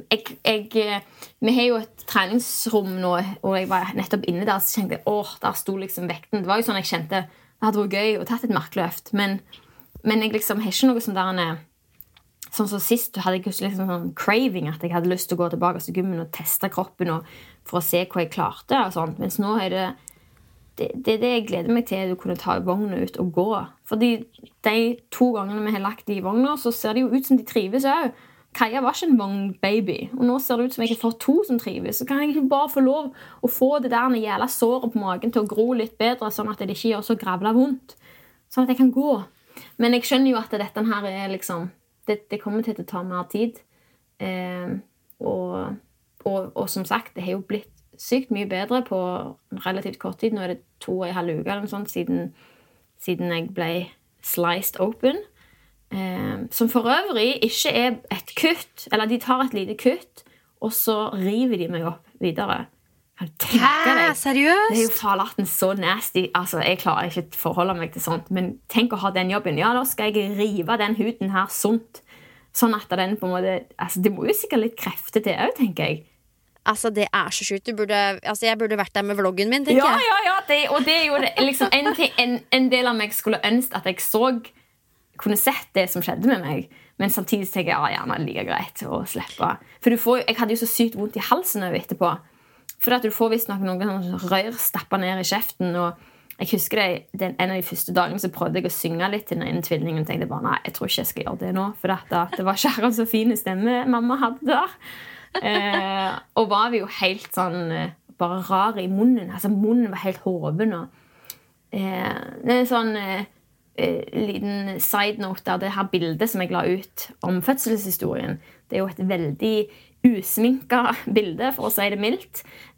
B: Vi har jo et treningsrom nå, og jeg var nettopp inne der, så kjente jeg, der sto liksom vekten. Det var jo sånn jeg kjente, det hadde vært gøy å tatt et markløft, men jeg liksom har ikke noe som der sånn som sist hadde jeg liksom sånn craving at jeg hadde lyst til å gå tilbake til gymmen og teste kroppen og for å se hva jeg klarte og sånt. Mens nå er det jeg gleder meg til å kunne ta vogna ut og gå. Fordi de 2 gangene vi har lagt i vogna, så ser det jo ut som de trives også. Kaja var ikke en vognbaby, og nå ser det ut som jeg har fått 2 som trives. Så kan jeg ikke bare få lov å få det der jævla såret på magen til å gro litt bedre, sånn at det ikke gjør så gravla vondt. Sånn at jeg kan gå. Men jeg skjønner jo at dette her er liksom det kommer til å ta mer tid. Og som sagt, det har jo blitt sykt mye bedre på relativt kort tid. Nå er det 2,5 uker eller noe sånt siden jeg ble sliced open. Som for øvrig ikke er et kutt, eller de tar et lite kutt, og så river de meg opp videre.
A: Hæ? Seriøst?
B: Det er jo farlaten så nasty. Altså, jeg klarer ikke å forholde meg til sånt. Men tenk å ha den jobben. Ja, da skal jeg rive den huden her sånt. Sånn at den på en måte altså, det må jo sikkert litt krefter til også, tenker jeg.
A: Altså, det er så sjukt. Jeg burde vært der med vloggen min, tenker jeg.
B: Ja. Og det er jo liksom en del av meg skulle ønske at jeg kunne sett det som skjedde med meg. Men samtidig tenker jeg, gjerne like greit å slippe. For jeg hadde jo så sykt vondt i halsen etterpå. For at du får visst noen rør stappet ned i kjeften, og jeg husker en av de første dagene så prøvde jeg å synge litt til den ene tvillingen, og tenkte bare, nei, jeg tror ikke jeg skal gjøre det nå, for det var ikke akkurat så fine stemme mamma hadde der. Og var vi jo helt sånn, bare rar i munnen, altså munnen var helt hoven, og det er en sånn liten side note der, det her bildet som jeg la ut om fødselshistorien, det er jo et veldig usminka bilde, for å si det mildt.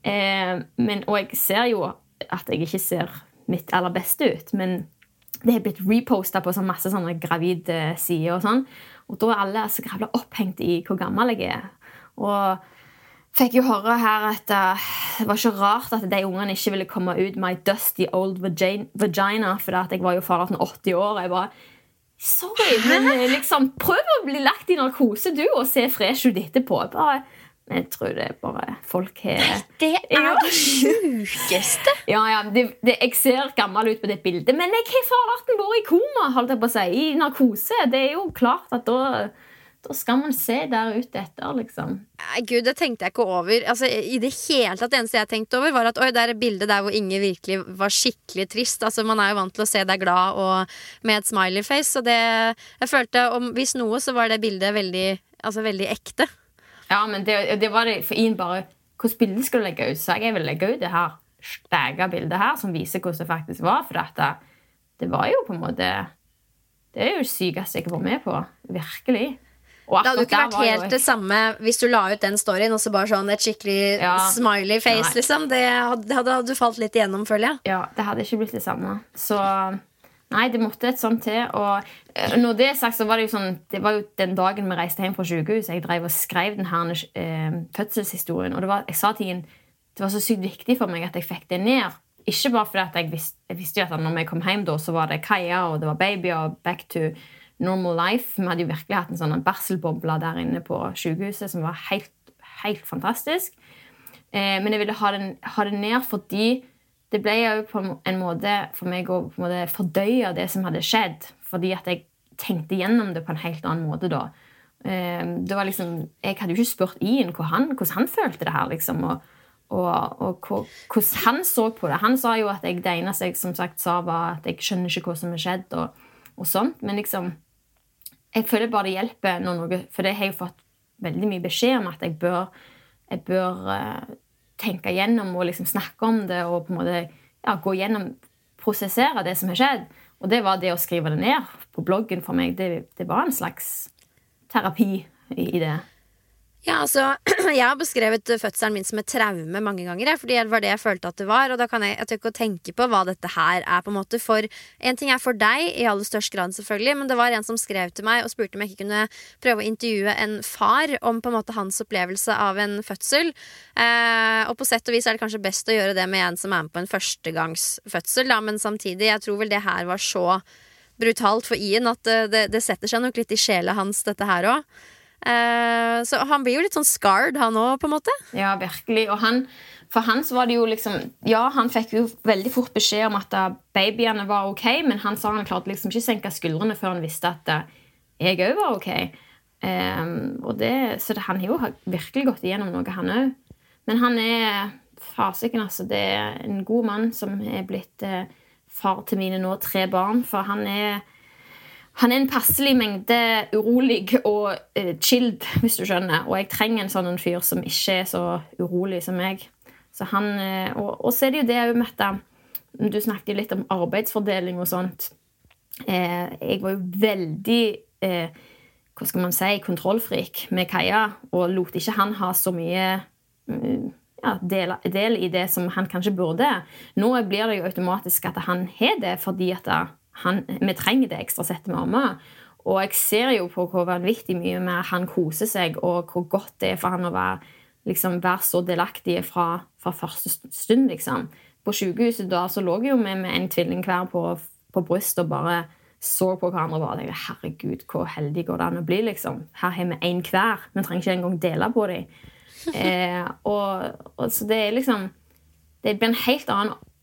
B: Og jeg ser jo at jeg ikke ser mitt aller beste ut, men det har blitt repostet på sånn masse sånne gravide sider og sånn, og da er alle så gravla opphengt i hvor gammel jeg er. Og fikk jo høre her at det var ikke rart at de ungene ikke ville komme ut my dusty old vagina, for at jeg var jo farlig 80 år, og jeg bare sorry, men liksom prøv å bli lagt i narkose du og se fresh ut etterpå. Jeg tror det er bare folk her.
A: Det er det sjukeste.
B: Ja, jeg ser gammel ut på det bildet, men jeg har farlaten vært i koma, holdt jeg på å si, i narkose. Det er jo klart at da skal man se der ute etter, liksom.
A: Nei, Gud, det tenkte jeg ikke over. Altså, i det hele tatt, det eneste jeg tenkte over var at det er et bilde der hvor Inge virkelig var skikkelig trist. Altså, man er jo vant til å se deg glad og med et smiley face, så jeg følte, hvis noe, så var det bildet veldig ekte. Ja, men det var det for Ian bare, hvordan bildet skal du legge ut? Så jeg vil legge ut det her stega bildet her, som viser hvordan det faktisk var, for det var jo på en måte, det er jo det sykeste jeg var med på, virkelig. Det hadde jo ikke vært helt det samme hvis du la ut den storyen og så bare sånn et skikkelig smiley face, liksom. Det hadde du falt litt igjennom, føler jeg.
B: Ja, det hadde ikke blitt det samme. Så nei, det måtte et sånt til. Og når det er sagt, så var det jo sånn, det var jo den dagen vi reiste hjem fra sykehuset, jeg drev og skrev den her fødselshistorien, og jeg sa til henne, det var så sykt viktig for meg at jeg fikk det ned. Ikke bare fordi at jeg visste jo at når vi kom hjem da, så var det Kaja, og det var baby, og back to normal life. Vi hadde jo virkelig hatt en sånn barselbobla der inne på sykehuset som var helt, helt fantastisk. Men jeg ville ha det ned fordi det ble jo på en måte for meg å på en måte fordøye det som hadde skjedd, fordi at jeg tenkte gjennom det på en helt annen måte da. Det var liksom, jeg hadde jo ikke spurt Ian hvordan han følte det her, liksom, og hvordan han så på det. Han sa jo at det eneste jeg som sagt sa var at jeg skjønner ikke hva som har skjedd og sånt, men liksom jeg føler bare det hjelper for det har jeg fått veldig mye beskjed om at jeg bør tenke gjennom og liksom snakke om det og på en måte gå gjennom, prosessere det som har skjedd. Og det var det å skrive det ned på bloggen for meg. Det var en slags terapi i det.
A: Ja, altså, jeg har beskrevet fødselen min som et traume mange ganger, fordi det var det jeg følte at det var, og da kan jeg tør ikke å tenke på hva dette her på en måte for. En ting for deg, i aller størst grad selvfølgelig, men det var en som skrev til meg og spurte om jeg ikke kunne prøve å intervjue en far om på en måte hans opplevelse av en fødsel. Og på sett og vis det kanskje best å gjøre det med en som med på en førstegangsfødsel, da, men samtidig, jeg tror vel det her var så brutalt for Ian at det setter seg nok litt i sjela hans, dette her også. Så han blir jo litt sånn scarred han også på en måte.
B: Ja, virkelig. Og for han så var det jo liksom, ja, han fikk jo veldig fort beskjed om at babyene var ok, men han sa han klarte liksom ikke senke skuldrene før han visste at jeg også var ok. Så han har jo virkelig gått igjennom noe han også. Men han fasiken, altså, det en god mann som blitt far til mine nå 3 barn, for han en passelig mengde urolig og chilled, hvis du skjønner. Og jeg trenger en sånn fyr som ikke så urolig som meg. Så han, og så det jo det jo med at du snakket jo litt om arbeidsfordeling og sånt. Jeg var jo veldig, hva skal man si, kontrollfrik med Kaja, og lot ikke han ha så mye del i det som han kanskje burde. Nå blir det jo automatisk at han har det, fordi at vi trenger det ekstra settet med mamma. Og jeg ser jo på hvor vanvittig mye mer han koser seg, og hvor godt det for han å være så delaktig fra første stund, liksom. På sykehuset da, så lå jo vi med en tvilling hver på bryst, og bare så på hverandre og bare tenkte, herregud, hvor heldig går det an å bli, liksom. Her har vi en hver, vi trenger ikke engang dele på dem. Og så det liksom, det ble en helt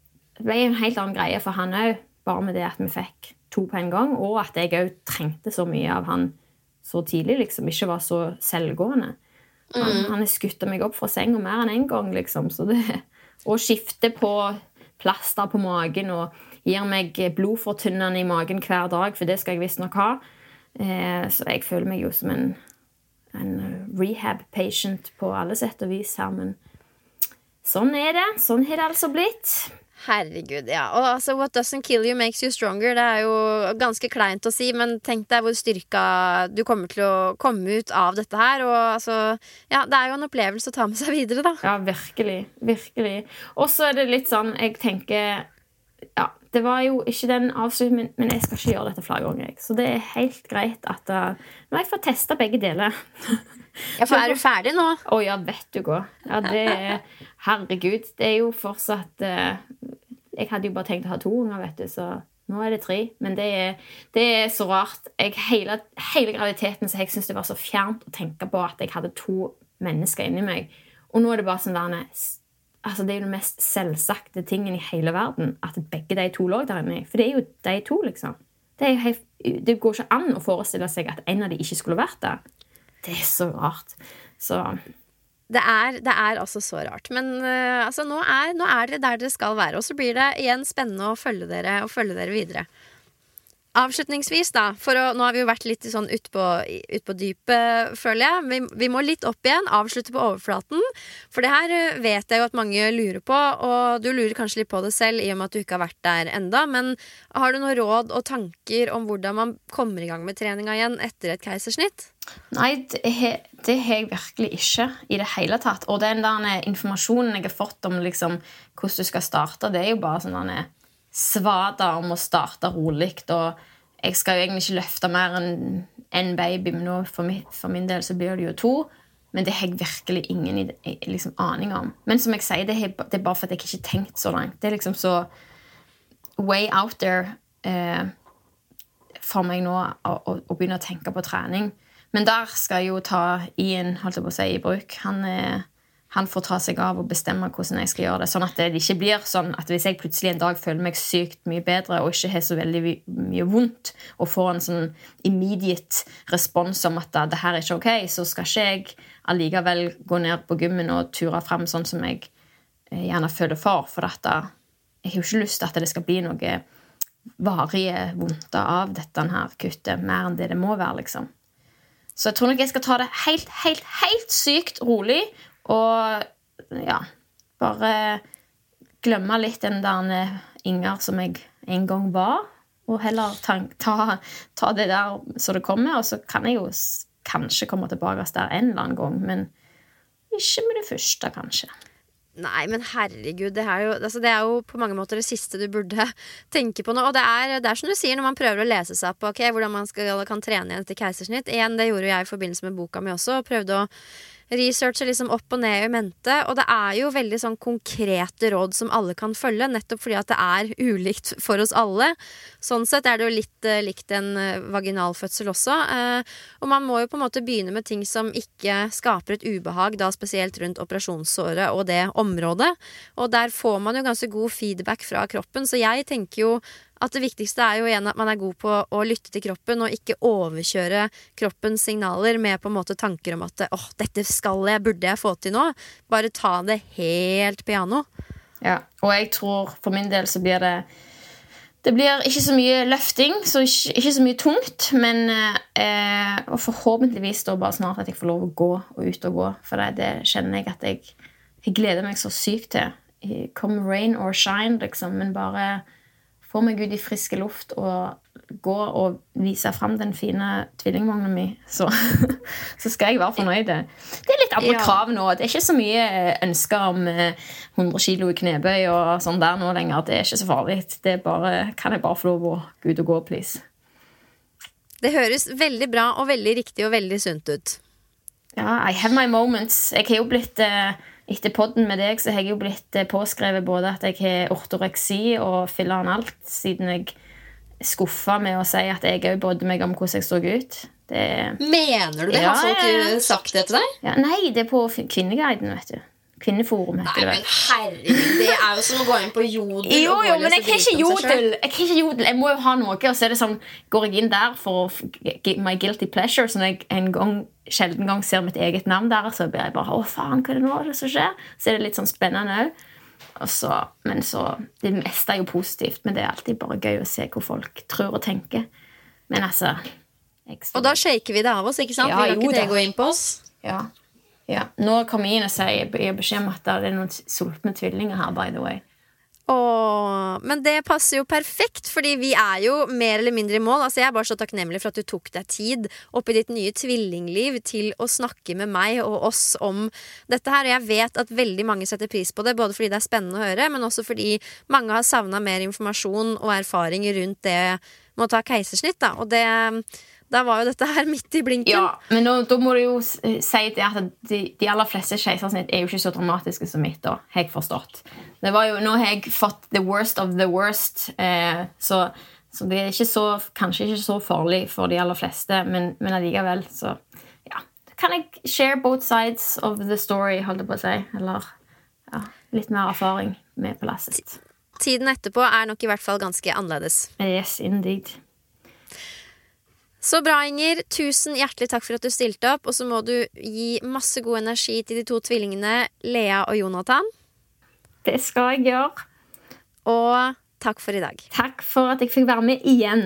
B: annen greie for han også, bare med det at vi fikk 2 på en gang, og at jeg også trengte så mye av han så tidlig, liksom, ikke var så selvgående. Han skuttet meg opp fra senga mer enn en gang, liksom, så det, og skifte på plaster på magen, og gir meg blodfortynnende i magen hver dag, for det skal jeg visst nok ha. Så jeg føler meg jo som en rehab-patient på alle sett og vis her, men sånn det. Sånn har det altså blitt.
A: Herregud, ja. Og altså, what doesn't kill you makes you stronger. Det jo ganske kleint å si, men tenk deg hvor styrka du kommer til å komme ut av dette her. Og altså, ja, det jo en opplevelse å ta med seg videre, da.
B: Ja, virkelig. Virkelig. Og så det litt sånn, jeg tenker, ja, det var jo ikke den avslutningen, men jeg skal ikke gjøre dette flere ganger. Så det helt greit at nå har jeg fått testet begge deler.
A: Ja, for du ferdig nå?
B: Ja, vet du hva. Ja, herregud, det jo fortsatt jeg hadde jo bare tenkt å ha 2 unger, vet du, så nå det 3, men det så rart. Hele graviditeten, så jeg synes det var så fjernt å tenke på at jeg hadde 2 mennesker inni meg, og nå det bare sånn der, altså det jo den mest selvsagte tingen i hele verden, at begge de 2 lå der inne, for det jo de 2, liksom. Det går ikke an å forestille seg at en av de ikke skulle vært der. Det så rart. Så
A: det altså så rart. Men altså, nå dere der dere skal være, og så blir det igjen spennende å følge dere videre. Avslutningsvis da, nå har vi jo vært litt sånn ut på dypet, føler jeg. Vi må litt opp igjen, avslutte på overflaten. For det her vet jeg jo at mange lurer på, og du lurer kanskje litt på det selv, i og med at du ikke har vært der enda. Men har du noen råd og tanker om hvordan man kommer i gang med treninga igjen etter et keisersnitt?
B: Nei, det har jeg virkelig ikke i det hele tatt. Og den der informasjonen jeg har fått om liksom, hvordan du skal starte, det jo bare sånn svada om å starte roligt, og jeg skal jo egentlig ikke løfte mer enn en baby, men nå for min del så blir det jo 2, men det har jeg virkelig ingen liksom, aning om. Men som jeg sier, det bare for at jeg ikke har tenkt så langt. Det liksom så way out there for meg nå å begynne å tenke på trening. Men der skal jeg jo ta Ian, holdt jeg på å si, i bruk. Han får ta seg av og bestemme hvordan jeg skal gjøre det, sånn at det ikke blir sånn at hvis jeg plutselig en dag føler meg sykt mye bedre og ikke har så veldig mye vondt og får en sånn immediate respons om at det her ikke ok, så skal ikke jeg allikevel gå ned på gymmen og ture frem sånn som jeg gjerne føler for at jeg har jo ikke lyst til at det skal bli noe varige vondt av dette her kuttet, mer enn det må være, liksom. Så jeg tror nok jeg skal ta det helt sykt rolig, og ja, Bare glemme litt den der Inger som jeg en gang var, og heller ta det der så det kommer, og så kan jeg jo kanskje komme tilbake der en eller annen gang, men ikke med det første, kanskje.
A: Nei, men herregud, det er jo på mange måter det siste du burde tenke på nå. Og det er som du sier, når man prøver å lese seg på hvordan man kan trene igjen etter keisersnitt. Igjen, det gjorde jeg i forbindelse med boka mi også, og prøvde å researche liksom opp og ned i mente. Og det er jo veldig sånn konkrete råd som alle kan følge, nettopp fordi at det er ulikt for oss alle. Sånn sett er det jo litt likt en vaginalfødsel også. Og man må jo på en måte begynne med ting som ikke skaper et ubehag, da spesielt rundt operasjonssåret og det området. Og der får man jo ganske god feedback fra kroppen, så jeg tenker jo at det viktigste er jo igjen at man er god på å lytte til kroppen og ikke overkjøre kroppens signaler med på en måte tanker om at dette burde jeg få til nå. Bare ta det helt piano.
B: Ja, og jeg tror for min del så blir det blir ikke så mye løfting, så ikke så mye tungt, men og forhåpentligvis da bare snart at jeg får lov å gå og ut og gå, for det kjenner jeg at jeg gleder meg så sykt til. Come rain or shine, liksom, men bare få meg ut i friske luft og gå og vise frem den fine tvillingvognen min, så skal jeg være fornøyd. Det litt andre krav nå. Det ikke så mye ønsker om 100 kilo i knebøy og sånn der nå lenger. Det ikke så farlig. Kan jeg bare få lov å gå ut og gå, please.
A: Det høres veldig bra og veldig riktig og veldig sunt ut.
B: Ja, I have my moments. Jeg har jo blitt... Etter podden med deg så har jeg jo blitt påskrevet både at jeg har ortoreksi og filler an alt, siden jeg skuffet med å si at jeg også brydde meg om hvordan jeg så ut.
A: Mener du det? Har folk sagt det til deg?
B: Ja, nei, det på Kvinneguiden, vet du. Kvinneforum heter det.
A: Nei, men herregud, det er jo som å gå inn på Jodel.
B: Jo, men jeg har ikke Jodel. Jeg må jo ha noe, og så er det sånn, går jeg inn der for my guilty pleasure, så når jeg sjelden gang ser mitt eget navn der, så blir jeg bare, faen, hva er det nå som skjer? Så er det litt sånn spennende også. Men så, det meste er jo positivt, men det er alltid bare gøy å se hvor folk tror og tenker. Men altså... Og
A: da shaker vi det av oss, ikke sant?
B: Ja,
A: vi kan ikke det gå inn på oss.
B: Ja. Nå kommer jeg inn og sier jeg beskjed om at det er noen sultne tvillinger her, by the way.
A: Men det passer jo perfekt, fordi vi er jo mer eller mindre i mål. Altså jeg er bare så takknemlig for at du tok deg tid oppi ditt nye tvillingliv til å snakke med meg og oss om dette her. Og jeg vet at veldig mange setter pris på det, både fordi det er spennende å høre, men også fordi mange har savnet mer informasjon og erfaring rundt det med å ta keisersnitt, da. Og da var jo dette her midt i blinken.
B: Ja, men da må du jo si det at de aller fleste keisersnitt er jo ikke så dramatiske som mitt, da, har jeg forstått. Det var jo, nå har jeg fått the worst of the worst, så det er kanskje ikke så farlig for de aller fleste, men allikevel, så ja. Kan jeg share both sides of the story, holdt jeg på å si, eller litt mer erfaring med på lasset.
A: Tiden etterpå er nok i hvert fall ganske annerledes.
B: Yes, indeed.
A: Så bra, Inger. Tusen hjertelig takk for at du stilte opp, og så må du gi masse god energi til de 2 tvillingene, Lea og Jonathan.
B: Det skal jeg gjøre.
A: Og takk for i dag.
B: Takk for at jeg fikk være med igjen.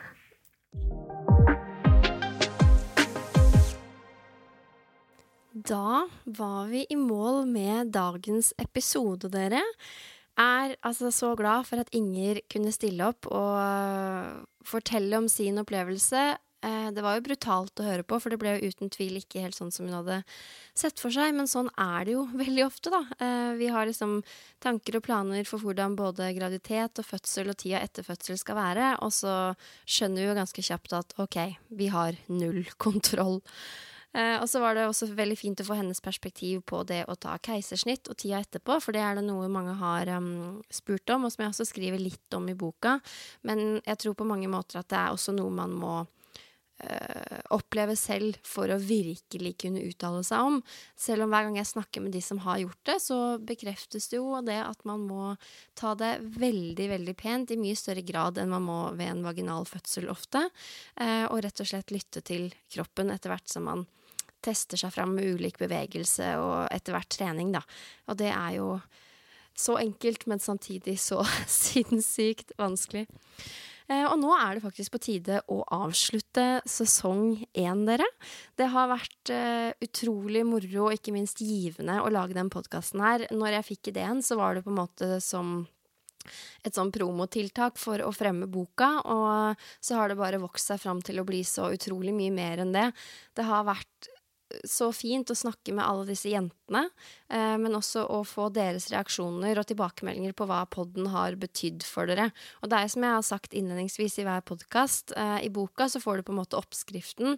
A: Da var vi i mål med dagens episode, dere. Er altså så glad for at Inger kunne stille opp og fortelle om sin opplevelse. Det var jo brutalt å høre på, for det ble jo uten tvil ikke helt sånn som hun hadde sett for seg, men sånn er det jo veldig ofte, da. Vi har liksom tanker og planer for hvordan både graviditet og fødsel og tida etter fødsel skal være, og så skjønner vi jo ganske kjapt at ok, vi har null kontroll. Og så var det også veldig fint å få hennes perspektiv på det å ta keisersnitt og tida etterpå, for det er det noe mange har spurt om, og som jeg også skriver litt om i boka. Men jeg tror på mange måter at det er også noe man må oppleve selv for å virkelig kunne uttale seg om. Selv om hver gang jeg snakker med de som har gjort det, så bekreftes det jo det at man må ta det veldig, veldig pent, i mye større grad enn man må ved en vaginal fødsel ofte, og rett og slett lytte til kroppen etter hvert som man tester seg fram med ulik bevegelse og etter hvert trening, da. Og det er jo så enkelt, men samtidig så sinnssykt vanskelig. Og nå det faktisk på tide å avslutte sesong 1, dere. Det har vært utrolig moro og ikke minst givende å lage den podcasten her. Når jeg fikk ideen, så var det på en måte som et sånn promotiltak for å fremme boka, og så har det bare vokst seg fram til å bli så utrolig mye mer enn det. Det har vært så fint å snakke med alle disse jentene, men også å få deres reaksjoner og tilbakemeldinger på hva podden har betydd for dere. Og det som jeg har sagt innledningsvis i hver podcast, i boka så får du på en måte oppskriften,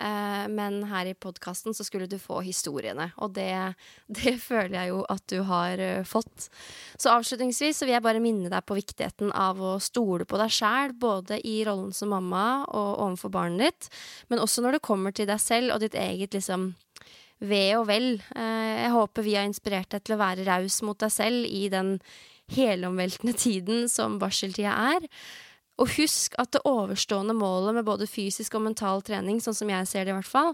A: men her i podcasten så skulle du få historiene, og det føler jeg jo at du har fått. Så avslutningsvis så vil jeg bare minne deg på viktigheten av å stole på deg selv, både i rollen som mamma og overfor barnet ditt, men også når det kommer til deg selv og ditt eget ve og vel. Jeg håper vi har inspirert deg til å være raus mot deg selv i den helomveltende tiden som barseltida Og husk at det overstående målet med både fysisk og mental trening, sånn som jeg ser det i hvert fall,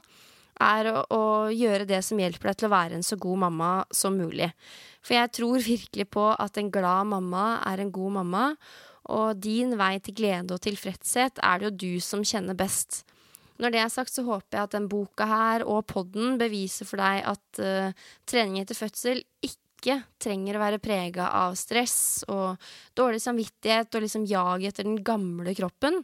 A: å gjøre det som hjelper deg til å være en så god mamma som mulig. For jeg tror virkelig på at en glad mamma en god mamma, og din vei til glede og tilfredshet det jo du som kjenner best. Når det sagt, så håper jeg at den boka her og podden beviser for deg at trening etter fødsel ikke trenger å være preget av stress og dårlig samvittighet og jag etter den gamle kroppen.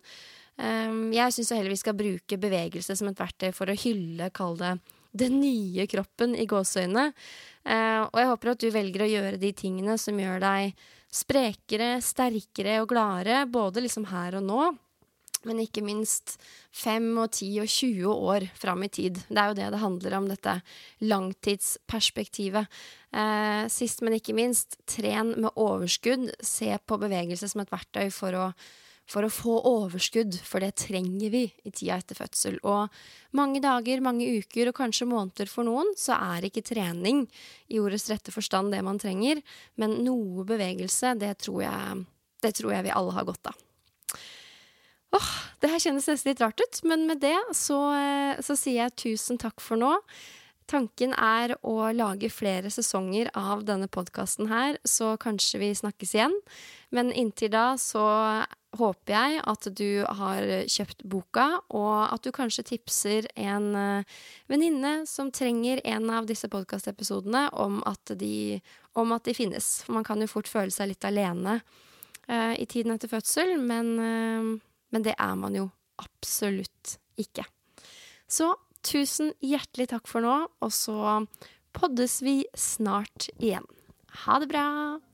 A: Jeg synes heller vi skal bruke bevegelse som et verktøy for å hylle, kall det, den nye kroppen i gåseøyne. Og jeg håper at du velger å gjøre de tingene som gjør deg sprekere, sterkere og gladere, både her og nå, men ikke minst 5, 10 og 20 år fram i tid. Det jo det handler om, dette langtidsperspektivet. Sist, men ikke minst, tren med overskudd. Se på bevegelse som et verktøy for å få overskudd, for det trenger vi i tida etter fødsel. Og mange dager, mange uker og kanskje måneder for noen, så ikke trening i ordets rette forstand det man trenger, men noe bevegelse, det tror jeg vi alle har godt av. Det her kjennes nesten litt rart ut, men med det så sier jeg tusen takk for nå. Tanken å lage flere sesonger av denne podcasten her, så kanskje vi snakkes igjen. Men inntil da så håper jeg at du har kjøpt boka, og at du kanskje tipser en venninne som trenger en av disse podcastepisodene om at de finnes. For man kan jo fort føle seg litt alene i tiden etter fødsel, men det man jo absolutt ikke. Så tusen hjertelig takk for nå, og så poddes vi snart igjen. Ha det bra!